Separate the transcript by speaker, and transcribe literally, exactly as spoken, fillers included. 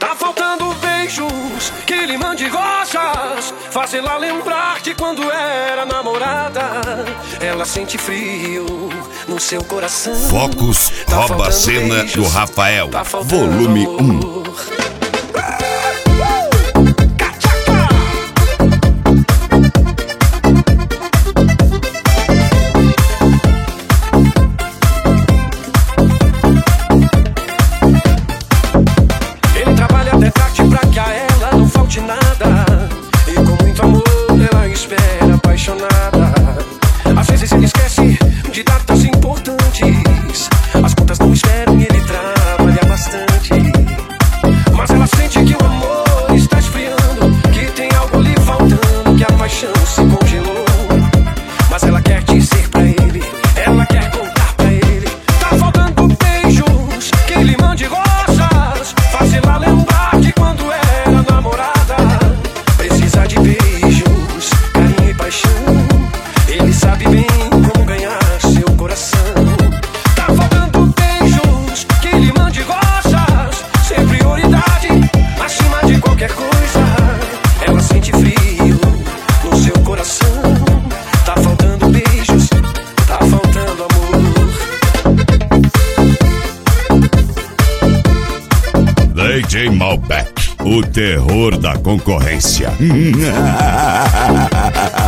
Speaker 1: Tá faltando beijos que lhe mande rosas, fazê-la lembrar que quando era namorada ela sente frio no seu coração.
Speaker 2: Focus
Speaker 1: Tá
Speaker 2: rouba a cena
Speaker 1: beijos,
Speaker 2: do Rafael,
Speaker 1: tá faltando
Speaker 2: volume
Speaker 1: amor.
Speaker 2: um.
Speaker 1: Ele trabalha até tarde pra que a ela não falte nada, e com muito amor ela espera apaixonada. Às vezes ele esquece de datas importantes, as contas não esperam e ele trabalha bastante. Mas ela sente que o amor está esfriando, que tem algo lhe faltando, que a paixão se congelou. Mas ela quer dizer pra ele, ela quer contar pra ele. Tá faltando beijos que lhe mande rosas, fazê-la lembrar que quando era namorada precisa de beijos, carinho e paixão. Ele sabe bem como ganhar seu coração. Tá faltando beijos que lhe mande rosas, ser prioridade acima de qualquer coisa. Ela sente frio no seu coração. Tá faltando beijos, tá faltando amor.
Speaker 2: D J Malbec, o terror da concorrência.